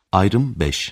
Ayrım 5.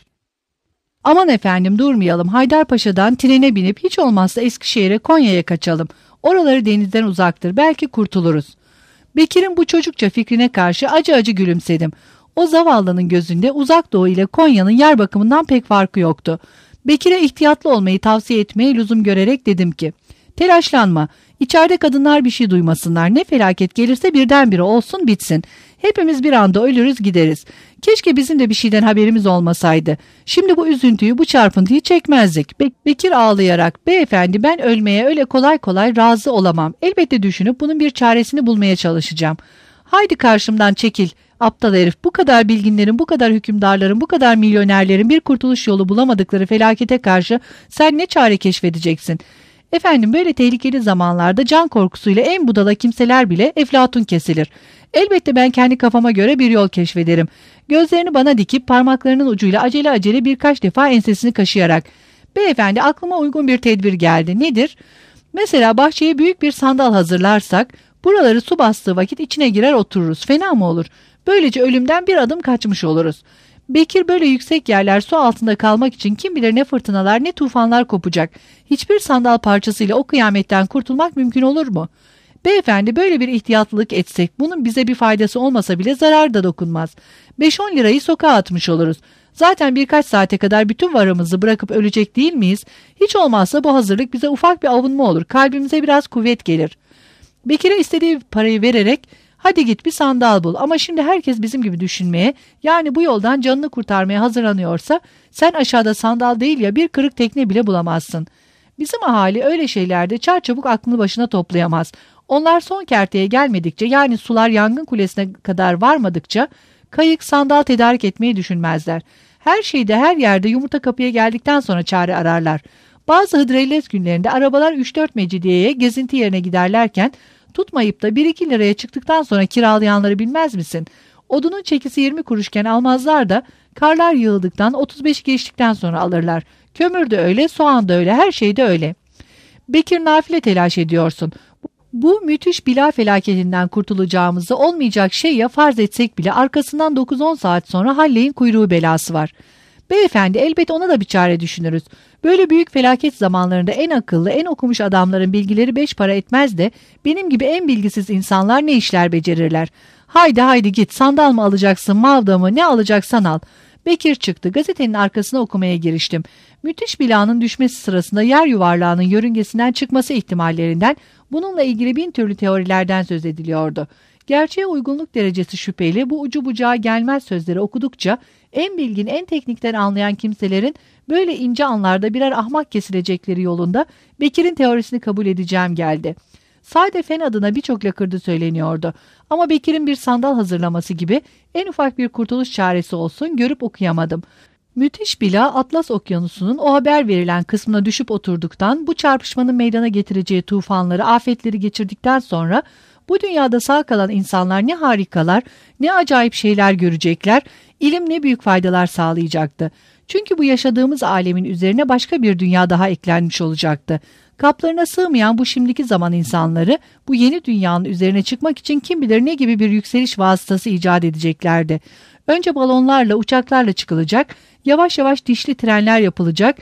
Aman efendim durmayalım, Haydarpaşa'dan trene binip hiç olmazsa Eskişehir'e, Konya'ya kaçalım. Oraları denizden uzaktır, belki kurtuluruz. Bekir'in bu çocukça fikrine karşı acı acı gülümsedim. O zavallının gözünde Uzak Doğu ile Konya'nın yer bakımından pek farkı yoktu. Bekir'e ihtiyatlı olmayı tavsiye etmeye lüzum görerek dedim ki, telaşlanma, içeride kadınlar bir şey duymasınlar, ne felaket gelirse birdenbire olsun bitsin. Hepimiz bir anda ölürüz gideriz. Keşke bizim de bir şeyden haberimiz olmasaydı. Şimdi bu üzüntüyü, bu çarpıntıyı çekmezdik. Bekir ağlayarak, beyefendi ben ölmeye öyle kolay kolay razı olamam. Elbette düşünüp bunun bir çaresini bulmaya çalışacağım. Haydi karşımdan çekil. Aptal herif, bu kadar bilginlerin, bu kadar hükümdarların, bu kadar milyonerlerin bir kurtuluş yolu bulamadıkları felakete karşı sen ne çare keşfedeceksin? Efendim böyle tehlikeli zamanlarda can korkusuyla en budala kimseler bile eflatun kesilir. Elbette ben kendi kafama göre bir yol keşfederim. Gözlerini bana dikip parmaklarının ucuyla acele acele birkaç defa ensesini kaşıyarak. Beyefendi aklıma uygun bir tedbir geldi. Nedir? Mesela bahçeye büyük bir sandal hazırlarsak buraları su bastığı vakit içine girer otururuz. Fena mı olur? Böylece ölümden bir adım kaçmış oluruz. Bekir böyle yüksek yerler su altında kalmak için kim bilir ne fırtınalar ne tufanlar kopacak. Hiçbir sandal parçasıyla o kıyametten kurtulmak mümkün olur mu? Beyefendi böyle bir ihtiyatlılık etsek bunun bize bir faydası olmasa bile zarar da dokunmaz. 5-10 lirayı sokağa atmış oluruz. Zaten birkaç saate kadar bütün varımızı bırakıp ölecek değil miyiz? Hiç olmazsa bu hazırlık bize ufak bir avunma olur. Kalbimize biraz kuvvet gelir. Bekir'e istediği parayı vererek hadi git bir sandal bul ama şimdi herkes bizim gibi düşünmeye yani bu yoldan canını kurtarmaya hazırlanıyorsa sen aşağıda sandal değil ya bir kırık tekne bile bulamazsın. Bizim ahali öyle şeylerde çarçabuk aklını başına toplayamaz. Onlar son kerteye gelmedikçe yani sular yangın kulesine kadar varmadıkça kayık sandal tedarik etmeyi düşünmezler. Her şeyde her yerde yumurta kapıya geldikten sonra çare ararlar. Bazı hıdrellez günlerinde arabalar 3-4 mecidiyeye gezinti yerine giderlerken tutmayıp da 1-2 liraya çıktıktan sonra kiralayanları bilmez misin? Odunun çekisi 20 kuruşken almazlar da karlar yığıldıktan 35 geçtikten sonra alırlar. Kömür de öyle, soğan da öyle, her şey de öyle. Bekir nafile telaş ediyorsun. Bu müthiş bela felaketinden kurtulacağımızı olmayacak şey ya farz etsek bile arkasından 9-10 saat sonra Halley'in kuyruğu belası var. Beyefendi elbet ona da bir çare düşünürüz. Böyle büyük felaket zamanlarında en akıllı, en okumuş adamların bilgileri 5 para etmez de benim gibi en bilgisiz insanlar ne işler becerirler. Haydi git, sandal mı alacaksın, mavda mı, ne alacaksan al. Bekir çıktı, gazetenin arkasına okumaya giriştim. Müthiş bilanın düşmesi sırasında yer yuvarlağının yörüngesinden çıkması ihtimallerinden bununla ilgili 1000 türlü teorilerden söz ediliyordu. Gerçeğe uygunluk derecesi şüpheli bu ucu bucağı gelmez sözleri okudukça en bilgin en teknikten anlayan kimselerin böyle ince anlarda birer ahmak kesilecekleri yolunda Bekir'in teorisini kabul edeceğim geldi. Sade fen adına birçok lakırdı söyleniyordu ama Bekir'in bir sandal hazırlaması gibi en ufak bir kurtuluş çaresi olsun görüp okuyamadım. Müthiş bila Atlas Okyanusu'nun o haber verilen kısmına düşüp oturduktan bu çarpışmanın meydana getireceği tufanları, afetleri geçirdikten sonra bu dünyada sağ kalan insanlar ne harikalar, ne acayip şeyler görecekler, ilim ne büyük faydalar sağlayacaktı. Çünkü bu yaşadığımız alemin üzerine başka bir dünya daha eklenmiş olacaktı. Kaplarına sığmayan bu şimdiki zaman insanları bu yeni dünyanın üzerine çıkmak için kim bilir ne gibi bir yükseliş vasıtası icat edeceklerdi. Önce balonlarla, uçaklarla çıkılacak, yavaş yavaş dişli trenler yapılacak,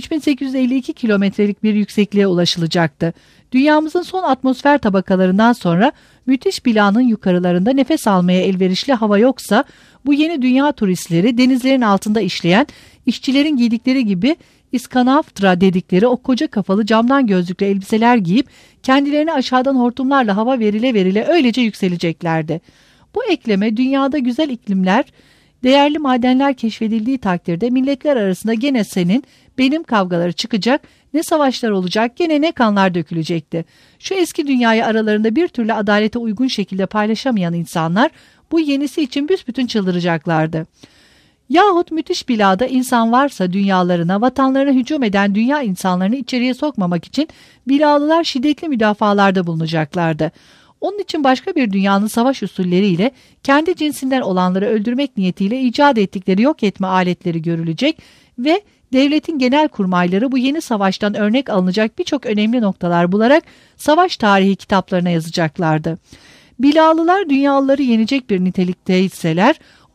3852 kilometrelik bir yüksekliğe ulaşılacaktı. Dünyamızın son atmosfer tabakalarından sonra müthiş bilanın yukarılarında nefes almaya elverişli hava yoksa bu yeni dünya turistleri denizlerin altında işleyen işçilerin giydikleri gibi iskanaftra dedikleri o koca kafalı camdan gözlüklü elbiseler giyip kendilerine aşağıdan hortumlarla hava verile verile öylece yükseleceklerdi. Bu ekleme dünyada güzel iklimler, değerli madenler keşfedildiği takdirde milletler arasında gene senin, benim kavgaları çıkacak, ne savaşlar olacak, gene ne kanlar dökülecekti. Şu eski dünyayı aralarında bir türlü adalete uygun şekilde paylaşamayan insanlar bu yenisi için büsbütün çıldıracaklardı. Yahut müthiş bilada insan varsa dünyalarına, vatanlarına hücum eden dünya insanlarını içeriye sokmamak için bilalılar şiddetli müdafalarda bulunacaklardı. Onun için başka bir dünyanın savaş usulleriyle kendi cinsinden olanları öldürmek niyetiyle icat ettikleri yok etme aletleri görülecek ve devletin genel kurmayları bu yeni savaştan örnek alınacak birçok önemli noktalar bularak savaş tarihi kitaplarına yazacaklardı. Bilalılar dünyalıları yenecek bir nitelikteyseler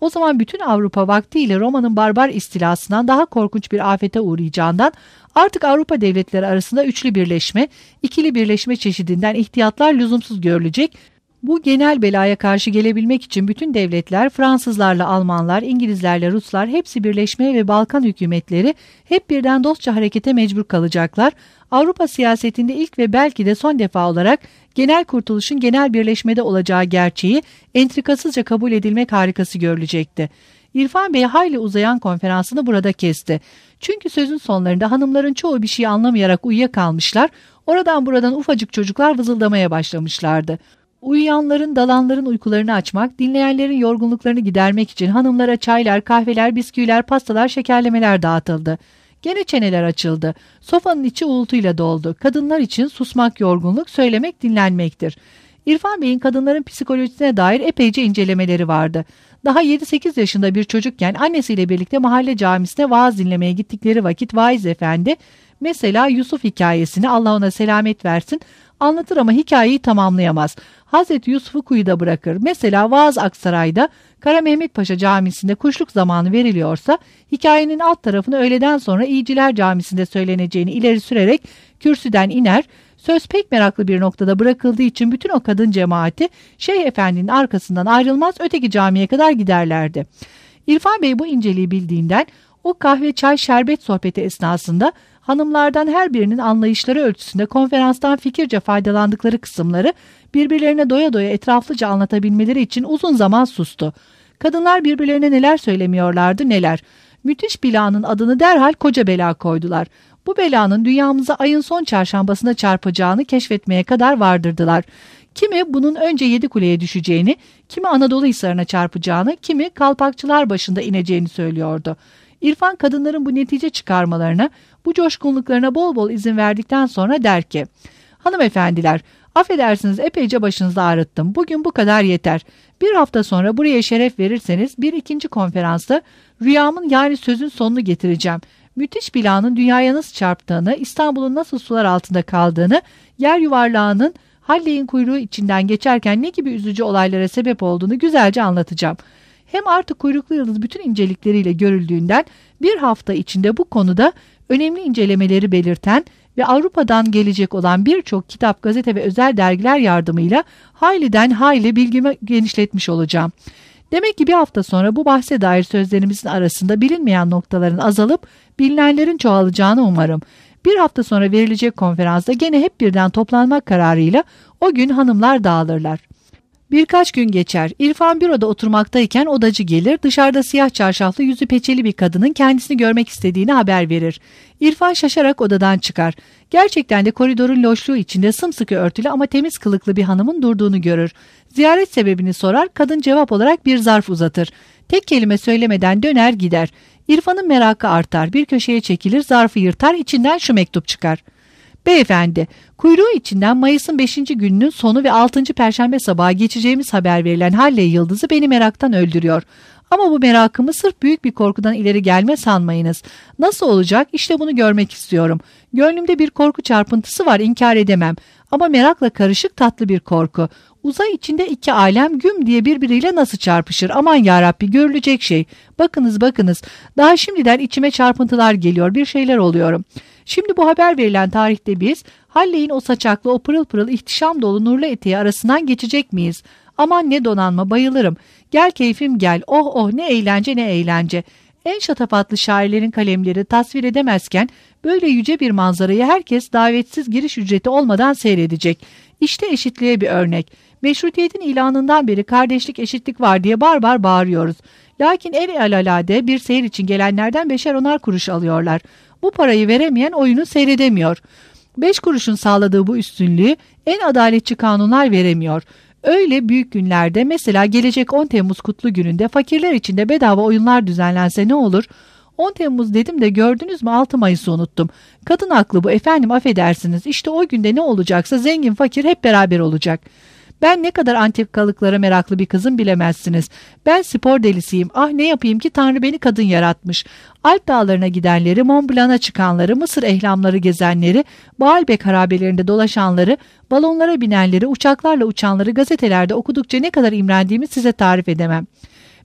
O zaman bütün Avrupa vaktiyle Roma'nın barbar istilasından daha korkunç bir afete uğrayacağından artık Avrupa devletleri arasında üçlü birleşme, ikili birleşme çeşidinden ihtiyatlar lüzumsuz görülecek. Bu genel belaya karşı gelebilmek için bütün devletler, Fransızlarla Almanlar, İngilizlerle Ruslar hepsi birleşmeye ve Balkan hükümetleri hep birden dostça harekete mecbur kalacaklar. Avrupa siyasetinde ilk ve belki de son defa olarak genel kurtuluşun genel birleşmede olacağı gerçeği entrikasızca kabul edilmek harikası görülecekti. İrfan Bey hayli uzayan konferansını burada kesti. Çünkü sözün sonlarında hanımların çoğu bir şey anlamayarak uyuyakalmışlar, oradan buradan ufacık çocuklar vızıldamaya başlamışlardı. Uyuyanların, dalanların uykularını açmak, dinleyenlerin yorgunluklarını gidermek için hanımlara çaylar, kahveler, bisküviler, pastalar, şekerlemeler dağıtıldı. Gene çeneler açıldı. Sofanın içi uğultuyla doldu. Kadınlar için susmak yorgunluk, söylemek dinlenmektir. İrfan Bey'in kadınların psikolojisine dair epeyce incelemeleri vardı. Daha 7-8 yaşında bir çocukken annesiyle birlikte mahalle camisine vaaz dinlemeye gittikleri vakit vaiz efendi, mesela Yusuf hikayesini, Allah ona selamet versin, anlatır ama hikayeyi tamamlayamaz. Hazreti Yusuf'u kuyuda bırakır. Mesela Vaaz Aksaray'da Kara Mehmet Paşa Camisi'nde kuşluk zamanı veriliyorsa hikayenin alt tarafını öğleden sonra İyiciler Camisi'nde söyleneceğini ileri sürerek kürsüden iner. Söz pek meraklı bir noktada bırakıldığı için bütün o kadın cemaati Şeyh Efendi'nin arkasından ayrılmaz öteki camiye kadar giderlerdi. İrfan Bey bu inceliği bildiğinden o kahve, çay, şerbet sohbeti esnasında hanımlardan her birinin anlayışları ölçüsünde konferanstan fikirce faydalandıkları kısımları birbirlerine doya doya etraflıca anlatabilmeleri için uzun zaman sustu. Kadınlar birbirlerine neler söylemiyorlardı neler. Müthiş belanın adını derhal koca bela koydular. Bu belanın dünyamıza ayın son çarşambasına çarpacağını keşfetmeye kadar vardırdılar. Kimi bunun önce Yedikule'ye düşeceğini, kimi Anadolu Hisarı'na çarpacağını, kimi Kalpakçılar başında ineceğini söylüyordu. İrfan kadınların bu netice çıkarmalarına, bu coşkunluklarına bol bol izin verdikten sonra der ki, hanımefendiler, affedersiniz epeyce başınızı ağrıttım. Bugün bu kadar yeter. Bir hafta sonra buraya şeref verirseniz bir ikinci konferansta rüyamın yani sözün sonunu getireceğim. Müthiş belanın dünyaya nasıl çarptığını, İstanbul'un nasıl sular altında kaldığını, yer yuvarlağının Halley'in kuyruğu içinden geçerken ne gibi üzücü olaylara sebep olduğunu güzelce anlatacağım. Hem artık kuyruklu yıldız bütün incelikleriyle görüldüğünden bir hafta içinde bu konuda önemli incelemeleri belirten ve Avrupa'dan gelecek olan birçok kitap, gazete ve özel dergiler yardımıyla hayliden hayli bilgimi genişletmiş olacağım. Demek ki bir hafta sonra bu bahse dair sözlerimizin arasında bilinmeyen noktaların azalıp bilinenlerin çoğalacağını umarım. Bir hafta sonra verilecek konferansta gene hep birden toplanmak kararıyla o gün hanımlar dağılırlar. Birkaç gün geçer. İrfan büroda oturmaktayken odacı gelir, dışarıda siyah çarşaflı yüzü peçeli bir kadının kendisini görmek istediğini haber verir. İrfan şaşarak odadan çıkar. Gerçekten de koridorun loşluğu içinde sımsıkı örtülü ama temiz kılıklı bir hanımın durduğunu görür. Ziyaret sebebini sorar, kadın cevap olarak bir zarf uzatır. Tek kelime söylemeden döner gider. İrfan'ın merakı artar, bir köşeye çekilir, zarfı yırtar, içinden şu mektup çıkar. Beyefendi, kuyruğu içinden Mayıs'ın 5. gününün sonu ve 6. Perşembe sabahı geçeceğimiz haber verilen Halley yıldızı beni meraktan öldürüyor. Ama bu merakımı sırf büyük bir korkudan ileri gelme sanmayınız. Nasıl olacak? İşte bunu görmek istiyorum. Gönlümde bir korku çarpıntısı var, inkar edemem. Ama merakla karışık tatlı bir korku. Uzay içinde iki alem güm diye birbiriyle nasıl çarpışır? Aman yarabbi, görülecek şey. Bakınız. Daha şimdiden içime çarpıntılar geliyor, bir şeyler oluyorum. Şimdi bu haber verilen tarihte biz Halley'in o saçaklı, o pırıl pırıl ihtişam dolu nurlu eteği arasından geçecek miyiz? Aman ne donanma, bayılırım. Gel keyfim gel, oh ne eğlence. En şatafatlı şairlerin kalemleri tasvir edemezken böyle yüce bir manzarayı herkes davetsiz giriş ücreti olmadan seyredecek. İşte eşitliğe bir örnek. Meşrutiyetin ilanından beri kardeşlik, eşitlik var diye bar bağırıyoruz. Lakin alelade bir seyir için gelenlerden 5'er 10'ar kuruş alıyorlar. Bu parayı veremeyen oyunu seyredemiyor. 5 kuruşun sağladığı bu üstünlüğü en adaletçi kanunlar veremiyor. Öyle büyük günlerde, mesela gelecek 10 Temmuz kutlu gününde fakirler için de bedava oyunlar düzenlense ne olur? 10 Temmuz dedim de gördünüz mü 6 Mayıs'ı unuttum. Kadın aklı bu efendim, affedersiniz. İşte o günde ne olacaksa zengin fakir hep beraber olacak. Ben ne kadar antikalıklara meraklı bir kızım bilemezsiniz. Ben spor delisiyim. Ah ne yapayım ki Tanrı beni kadın yaratmış. Alp dağlarına gidenleri, Mont Blanc'a çıkanları, Mısır ehlamları gezenleri, Baalbek harabelerinde dolaşanları, balonlara binenleri, uçaklarla uçanları gazetelerde okudukça ne kadar imrendiğimi size tarif edemem.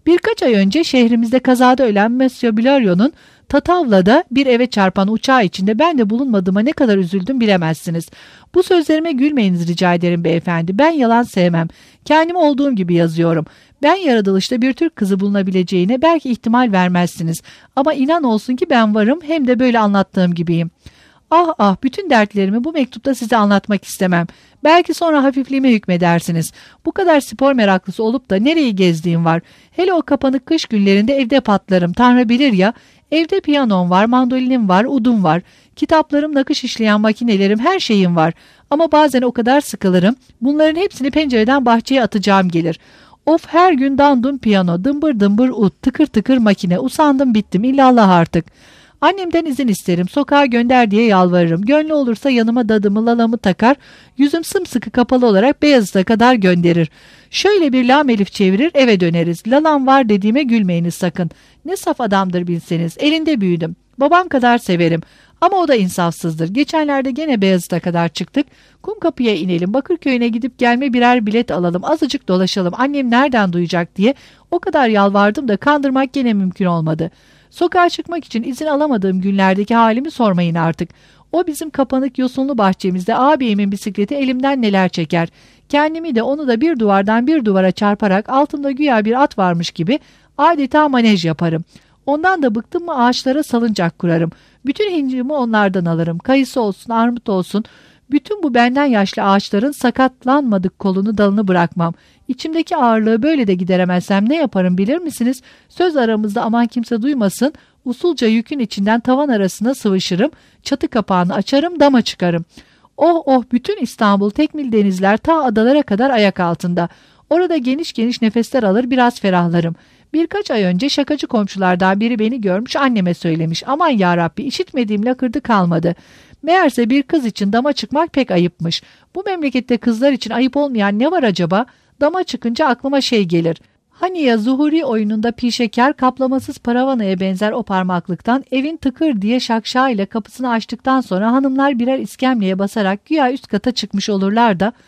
Birkaç ay önce şehrimizde kazada ölen Monsieur Blériot'un Tatavla'da bir eve çarpan uçağı içinde ben de bulunmadığıma ne kadar üzüldüm bilemezsiniz. Bu sözlerime gülmeyiniz rica ederim beyefendi. Ben yalan sevmem. Kendimi olduğum gibi yazıyorum. Ben yaratılışta bir Türk kızı bulunabileceğine belki ihtimal vermezsiniz. Ama inan olsun ki ben varım, hem de böyle anlattığım gibiyim. Ah ah, bütün dertlerimi bu mektupta size anlatmak istemem. Belki sonra hafifliğime hükmedersiniz. Bu kadar spor meraklısı olup da nereyi gezdiğim var. Hele o kapanık kış günlerinde evde patlarım. Tanrı bilir ya. Evde piyanom var, mandolinim var, udum var. Kitaplarım, nakış işleyen makinelerim, her şeyim var. Ama bazen o kadar sıkılırım. Bunların hepsini pencereden bahçeye atacağım gelir. Of, her gün dandum piyano, dımbır dımbır ud, tıkır tıkır makine. Usandım bittim, illallah artık. Annemden izin isterim, sokağa gönder diye yalvarırım. Gönlü olursa yanıma dadımı lalamı takar, yüzüm sımsıkı kapalı olarak Beyazıt'a kadar gönderir. Şöyle bir lam elif çevirir, eve döneriz. Lalam var dediğime gülmeyiniz sakın. Ne saf adamdır bilseniz, elinde büyüdüm. Babam kadar severim. Ama o da insafsızdır. Geçenlerde gene Beyazıt'a kadar çıktık. Kumkapı'ya inelim, Bakırköy'üne gidip gelme birer bilet alalım, azıcık dolaşalım. Annem nereden duyacak diye o kadar yalvardım da kandırmak gene mümkün olmadı. Sokağa çıkmak için izin alamadığım günlerdeki halimi sormayın artık. O bizim kapanık yosunlu bahçemizde ağabeyimin bisikleti elimden neler çeker. Kendimi de onu da bir duvardan bir duvara çarparak altımda güya bir at varmış gibi adeta manej yaparım. Ondan da bıktım mı ağaçlara salıncak kurarım. Bütün hincimi onlardan alırım. Kayısı olsun, armut olsun. Bütün bu benden yaşlı ağaçların sakatlanmadık kolunu dalını bırakmam. İçimdeki ağırlığı böyle de gideremezsem ne yaparım bilir misiniz? Söz aramızda aman kimse duymasın. Usulca yükün içinden tavan arasına sıvışırım. Çatı kapağını açarım, dama çıkarım. Oh oh, bütün İstanbul, tekmil denizler ta adalara kadar ayak altında. Orada geniş geniş nefesler alır, biraz ferahlarım. Birkaç ay önce şakacı komşulardan biri beni görmüş, anneme söylemiş. Aman yarabbi, işitmediğim lakırdı kalmadı. Meğerse bir kız için dama çıkmak pek ayıpmış. Bu memlekette kızlar için ayıp olmayan ne var acaba? Dama çıkınca aklıma şey gelir. Hani ya Zuhuri oyununda pişeker kaplamasız paravanaya benzer o parmaklıktan evin tıkır diye şakşağıyla kapısını açtıktan sonra hanımlar birer iskemleye basarak güya üst kata çıkmış olurlar da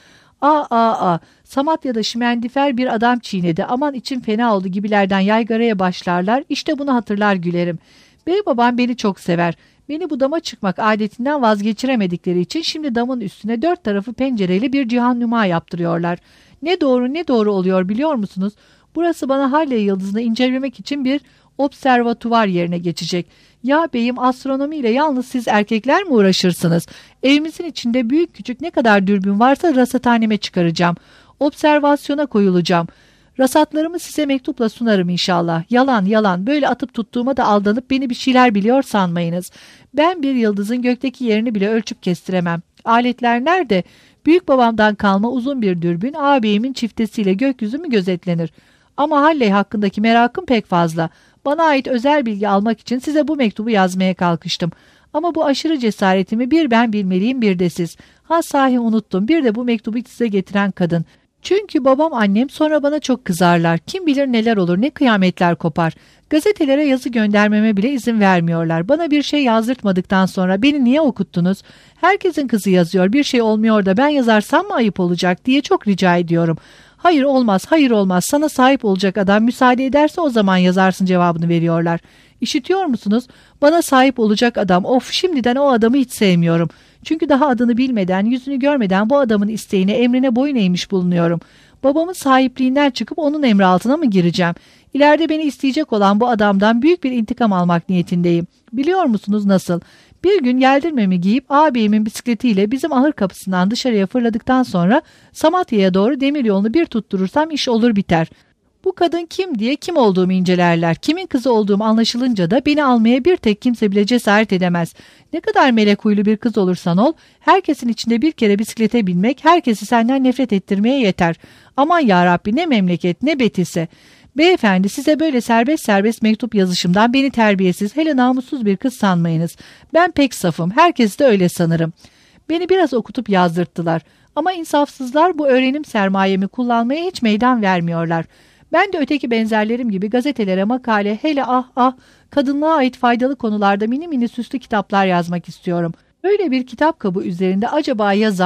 Samatya'da şimendifer bir adam çiğnedi, aman içim fena oldu gibilerden yaygaraya başlarlar. İşte bunu hatırlar gülerim. Bey babam beni çok sever. Beni bu dama çıkmak adetinden vazgeçiremedikleri için şimdi damın üstüne dört tarafı pencereli bir cihannuma yaptırıyorlar. Ne doğru ne doğru oluyor biliyor musunuz? Burası bana Halley yıldızını incelemek için bir observatuvar yerine geçecek. Ya beyim, astronomiyle yalnız siz erkekler mi uğraşırsınız? Evimizin içinde büyük küçük ne kadar dürbün varsa rasathaneme çıkaracağım. Observasyona koyulacağım. Rasatlarımı size mektupla sunarım inşallah. Yalan yalan, böyle atıp tuttuğuma da aldanıp beni bir şeyler biliyor sanmayınız. Ben bir yıldızın gökteki yerini bile ölçüp kestiremem. Aletler nerede? Büyük babamdan kalma uzun bir dürbün ağabeyimin çiftesiyle gökyüzü mü gözetlenir? Ama Halley hakkındaki merakım pek fazla. Bana ait özel bilgi almak için size bu mektubu yazmaya kalkıştım. Ama bu aşırı cesaretimi bir ben bilmeliyim, bir de siz. Ha sahi unuttum, bir de bu mektubu size getiren kadın. Çünkü babam annem sonra bana çok kızarlar. Kim bilir neler olur, ne kıyametler kopar. Gazetelere yazı göndermeme bile izin vermiyorlar. Bana bir şey yazdırtmadıktan sonra beni niye okuttunuz? Herkesin kızı yazıyor, bir şey olmuyor da ben yazarsam mı ayıp olacak diye çok rica ediyorum. Hayır olmaz, hayır olmaz, sana sahip olacak adam müsaade ederse o zaman yazarsın cevabını veriyorlar. İşitiyor musunuz? Bana sahip olacak adam, of, şimdiden o adamı hiç sevmiyorum. Çünkü daha adını bilmeden, yüzünü görmeden bu adamın isteğine, emrine boyun eğmiş bulunuyorum. Babamın sahipliğinden çıkıp onun emri altına mı gireceğim? İleride beni isteyecek olan bu adamdan büyük bir intikam almak niyetindeyim. Biliyor musunuz nasıl? Bir gün yeldirmemi giyip ağabeyimin bisikletiyle bizim ahır kapısından dışarıya fırladıktan sonra Samatya'ya doğru demiryolunu bir tutturursam iş olur biter. Bu kadın kim diye kim olduğumu incelerler. Kimin kızı olduğum anlaşılınca da beni almaya bir tek kimse bile cesaret edemez. Ne kadar melek huylu bir kız olursan ol, herkesin içinde bir kere bisiklete binmek herkesi senden nefret ettirmeye yeter. Aman yarabbi, ne memleket ne betise. Beyefendi, size böyle serbest serbest mektup yazışımdan beni terbiyesiz, hele namussuz bir kız sanmayınız. Ben pek safım, herkes de öyle sanırım. Beni biraz okutup yazdırttılar. Ama insafsızlar bu öğrenim sermayemi kullanmaya hiç meydan vermiyorlar. Ben de öteki benzerlerim gibi gazetelere makale, hele kadınlığa ait faydalı konularda mini mini süslü kitaplar yazmak istiyorum. Böyle bir kitap kabı üzerinde acaba yazan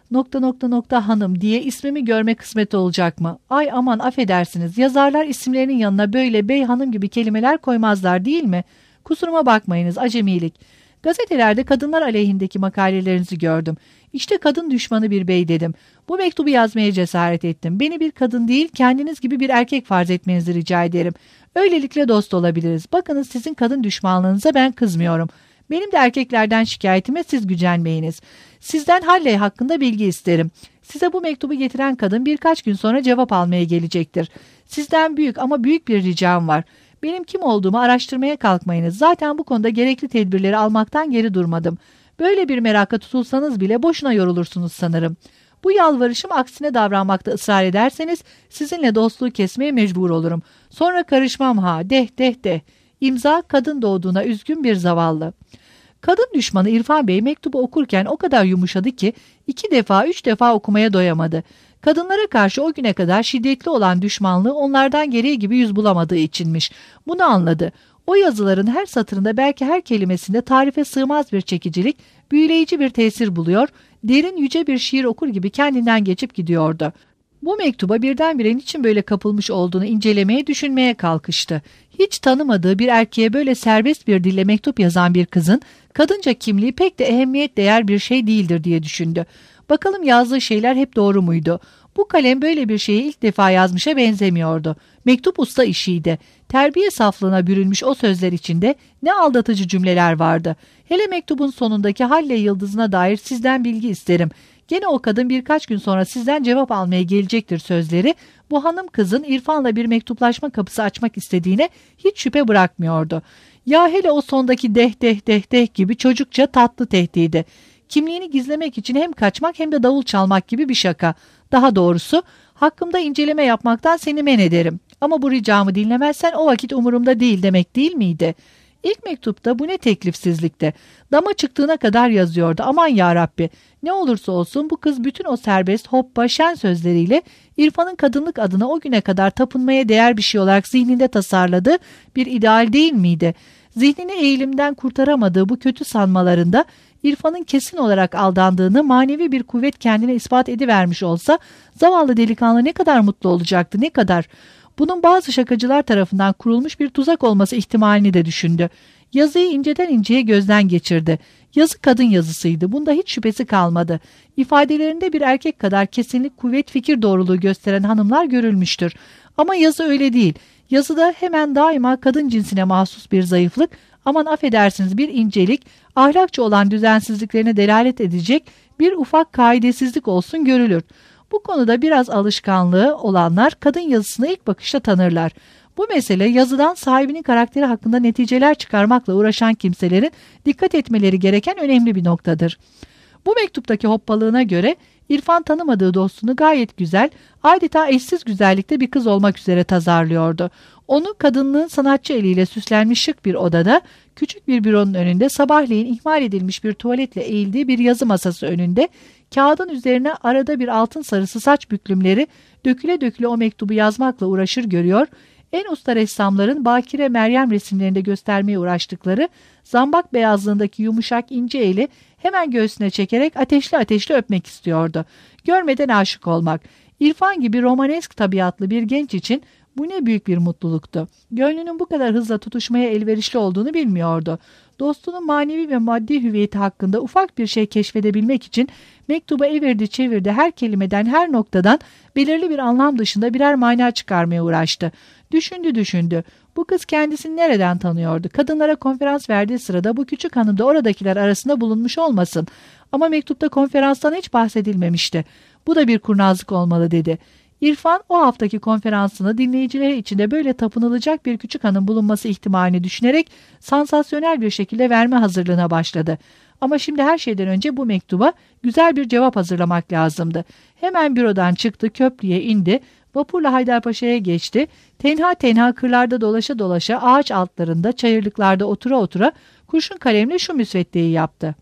nokta nokta nokta hanım diye ismimi görme kısmet olacak mı? Ay aman affedersiniz, yazarlar isimlerinin yanına böyle bey hanım gibi kelimeler koymazlar değil mi? Kusuruma bakmayınız, acemilik. Gazetelerde kadınlar aleyhindeki makalelerinizi gördüm. İşte kadın düşmanı bir bey dedim. Bu mektubu yazmaya cesaret ettim. Beni bir kadın değil, kendiniz gibi bir erkek farz etmenizi rica ederim. Öylelikle dost olabiliriz. Bakınız, sizin kadın düşmanlığınıza ben kızmıyorum. Benim de erkeklerden şikayetime siz gücenmeyiniz. Sizden Halley hakkında bilgi isterim. Size bu mektubu getiren kadın birkaç gün sonra cevap almaya gelecektir. Sizden büyük ama büyük bir ricam var. Benim kim olduğumu araştırmaya kalkmayınız. Zaten bu konuda gerekli tedbirleri almaktan geri durmadım. Böyle bir meraka tutulsanız bile boşuna yorulursunuz sanırım. Bu yalvarışım aksine davranmakta ısrar ederseniz sizinle dostluğu kesmeye mecbur olurum. Sonra karışmam ha, deh. İmza, kadın doğduğuna üzgün bir zavallı. Kadın düşmanı İrfan Bey mektubu okurken o kadar yumuşadı ki 2 defa 3 defa okumaya doyamadı. Kadınlara karşı o güne kadar şiddetli olan düşmanlığı onlardan gereği gibi yüz bulamadığı içinmiş. Bunu anladı. O yazıların her satırında, belki her kelimesinde tarife sığmaz bir çekicilik, büyüleyici bir tesir buluyor, derin yüce bir şiir okur gibi kendinden geçip gidiyordu. Bu mektuba birdenbire niçin böyle kapılmış olduğunu incelemeye, düşünmeye kalkıştı. Hiç tanımadığı bir erkeğe böyle serbest bir dille mektup yazan bir kızın kadınca kimliği pek de ehemmiyet değer bir şey değildir diye düşündü. Bakalım yazdığı şeyler hep doğru muydu? Bu kalem böyle bir şeyi ilk defa yazmışa benzemiyordu. Mektup usta işiydi. Terbiye saflığına bürünmüş o sözler içinde ne aldatıcı cümleler vardı. Hele mektubun sonundaki Halley yıldızına dair sizden bilgi isterim. Gene o kadın birkaç gün sonra sizden cevap almaya gelecektir sözleri, bu hanım kızın İrfan'la bir mektuplaşma kapısı açmak istediğine hiç şüphe bırakmıyordu. Ya hele o sondaki deh gibi çocukça tatlı tehdidi. Kimliğini gizlemek için hem kaçmak hem de davul çalmak gibi bir şaka. Daha doğrusu hakkımda inceleme yapmaktan seni men ederim. Ama bu ricamı dinlemezsen o vakit umurumda değil demek değil miydi? İlk mektupta bu ne teklifsizlikti. Dama çıktığına kadar yazıyordu. Aman yarabbi, ne olursa olsun bu kız bütün o serbest, hoppa, şen sözleriyle İrfan'ın kadınlık adına o güne kadar tapınmaya değer bir şey olarak zihninde tasarladığı bir ideal değil miydi? Zihnini eğilimden kurtaramadığı bu kötü sanmalarında İrfan'ın kesin olarak aldandığını manevi bir kuvvet kendine ispat edivermiş olsa zavallı delikanlı ne kadar mutlu olacaktı, ne kadar. Bunun bazı şakacılar tarafından kurulmuş bir tuzak olması ihtimalini de düşündü. Yazıyı inceden inceye gözden geçirdi. Yazı kadın yazısıydı. Bunda hiç şüphesi kalmadı. İfadelerinde bir erkek kadar kesinlik, kuvvet, fikir doğruluğu gösteren hanımlar görülmüştür. Ama yazı öyle değil. Yazıda hemen daima kadın cinsine mahsus bir zayıflık, aman affedersiniz bir incelik, ahlakça olan düzensizliklerine delalet edecek bir ufak kaidesizlik olsun görülür. Bu konuda biraz alışkanlığı olanlar kadın yazısını ilk bakışta tanırlar. Bu mesele yazıdan sahibinin karakteri hakkında neticeler çıkarmakla uğraşan kimselerin dikkat etmeleri gereken önemli bir noktadır. Bu mektuptaki hoppalığına göre İrfan tanımadığı dostunu gayet güzel, adeta eşsiz güzellikte bir kız olmak üzere tasarlıyordu. Onu kadınlığın sanatçı eliyle süslenmiş şık bir odada, küçük bir büronun önünde, sabahleyin ihmal edilmiş bir tuvaletle eğildiği bir yazı masası önünde, kağıdın üzerine arada bir altın sarısı saç büklümleri döküle döküle o mektubu yazmakla uğraşır görüyor, en usta ressamların Bakire Meryem resimlerinde göstermeye uğraştıkları zambak beyazlığındaki yumuşak ince eli hemen göğsüne çekerek ateşli ateşli öpmek istiyordu. Görmeden aşık olmak. İrfan gibi romanesk tabiatlı bir genç için bu ne büyük bir mutluluktu. Gönlünün bu kadar hızla tutuşmaya elverişli olduğunu bilmiyordu. Dostunun manevi ve maddi hüviyeti hakkında ufak bir şey keşfedebilmek için mektuba evirdi çevirdi, her kelimeden, her noktadan belirli bir anlam dışında birer mana çıkarmaya uğraştı. Düşündü. Bu kız kendisini nereden tanıyordu? Kadınlara konferans verdiği sırada bu küçük hanım da oradakiler arasında bulunmuş olmasın. Ama mektupta konferanstan hiç bahsedilmemişti. Bu da bir kurnazlık olmalı dedi. İrfan o haftaki konferansını dinleyicileri içinde böyle tapınılacak bir küçük hanım bulunması ihtimalini düşünerek sansasyonel bir şekilde verme hazırlığına başladı. Ama şimdi her şeyden önce bu mektuba güzel bir cevap hazırlamak lazımdı. Hemen bürodan çıktı, köprüye indi, vapurla Haydarpaşa'ya geçti. Tenha tenha kırlarda dolaşa dolaşa, ağaç altlarında, çayırlıklarda otura otura kurşun kalemle şu müsveddeyi yaptı.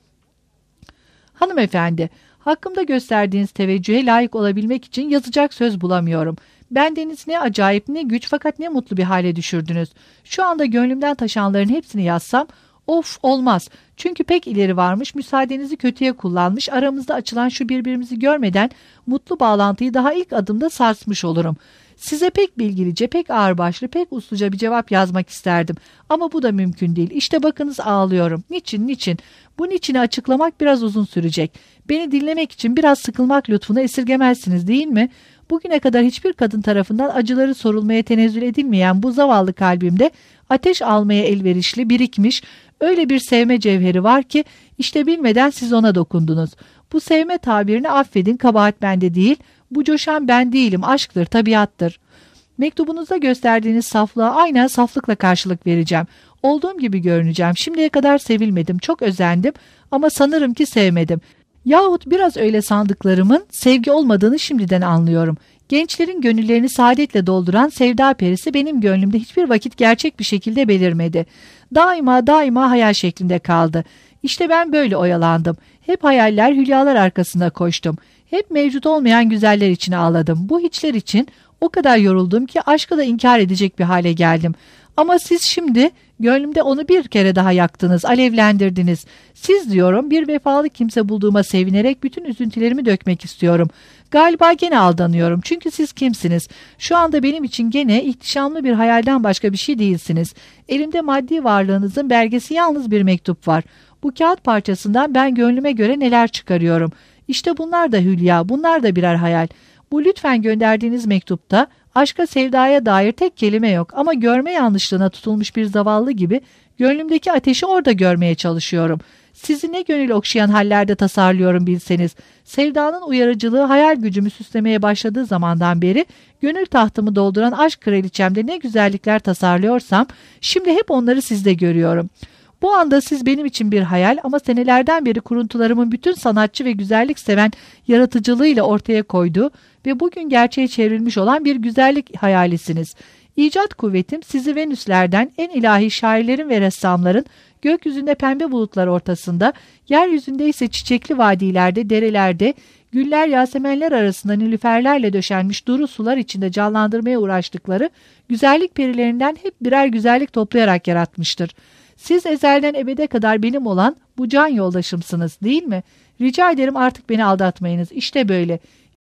Hanımefendi, hakkımda gösterdiğiniz teveccühe layık olabilmek için yazacak söz bulamıyorum. Bendeniz ne acayip, ne güç, fakat ne mutlu bir hale düşürdünüz. Şu anda gönlümden taşanların hepsini yazsam Of, olmaz. Çünkü pek ileri varmış, müsaadenizi kötüye kullanmış, aramızda açılan şu birbirimizi görmeden mutlu bağlantıyı daha ilk adımda sarsmış olurum. Size pek bilgilice, pek ağırbaşlı, pek usluca bir cevap yazmak isterdim. Ama bu da mümkün değil. İşte bakınız ağlıyorum. Niçin? Bu niçini açıklamak biraz uzun sürecek. Beni dinlemek için biraz sıkılmak lütfunu esirgemezsiniz değil mi? Bugüne kadar hiçbir kadın tarafından acıları sorulmaya tenezzül edilmeyen bu zavallı kalbimde ateş almaya elverişli, birikmiş öyle bir sevme cevheri var ki işte bilmeden siz ona dokundunuz. Bu sevme tabirini affedin, kabahat bende değil. Bu coşan ben değilim, aşktır, tabiattır. Mektubunuzda gösterdiğiniz saflığa aynen saflıkla karşılık vereceğim. Olduğum gibi görüneceğim. Şimdiye kadar sevilmedim, çok özendim ama sanırım ki sevmedim. Yahut biraz öyle sandıklarımın sevgi olmadığını şimdiden anlıyorum. Gençlerin gönüllerini saadetle dolduran sevda perisi benim gönlümde hiçbir vakit gerçek bir şekilde belirmedi. Daima hayal şeklinde kaldı. İşte ben böyle oyalandım. Hep hayaller, hülyalar arkasında koştum. Hep mevcut olmayan güzeller için ağladım. Bu hiçler için o kadar yoruldum ki aşkı da inkar edecek bir hale geldim. Ama siz şimdi gönlümde onu bir kere daha yaktınız, alevlendirdiniz. Siz diyorum bir vefalı kimse bulduğuma sevinerek bütün üzüntülerimi dökmek istiyorum. Galiba gene aldanıyorum çünkü siz kimsiniz? Şu anda benim için gene ihtişamlı bir hayalden başka bir şey değilsiniz. Elimde maddi varlığınızın belgesi yalnız bir mektup var. Bu kağıt parçasından ben gönlüme göre neler çıkarıyorum. İşte bunlar da hülya, bunlar da birer hayal. Bu lütfen gönderdiğiniz mektupta aşka sevdaya dair tek kelime yok ama görme yanlışlığına tutulmuş bir zavallı gibi gönlümdeki ateşi orada görmeye çalışıyorum. Sizi ne gönül okşayan hallerde tasarlıyorum bilseniz. Sevdanın uyarıcılığı hayal gücümü süslemeye başladığı zamandan beri gönül tahtımı dolduran aşk kraliçemde ne güzellikler tasarlıyorsam şimdi hep onları sizde görüyorum. Bu anda siz benim için bir hayal ama senelerden beri kuruntularımın bütün sanatçı ve güzellik seven yaratıcılığıyla ortaya koyduğu ve bugün gerçeğe çevrilmiş olan bir güzellik hayalisiniz. İcat kuvvetim sizi Venüslerden en ilahi şairlerin ve ressamların gökyüzünde pembe bulutlar ortasında, yeryüzünde ise çiçekli vadilerde, derelerde, güller yasemenler arasında nilüferlerle döşenmiş duru sular içinde canlandırmaya uğraştıkları güzellik perilerinden hep birer güzellik toplayarak yaratmıştır. Siz ezelden ebede kadar benim olan bu can yoldaşımsınız değil mi? Rica ederim artık beni aldatmayınız. İşte böyle.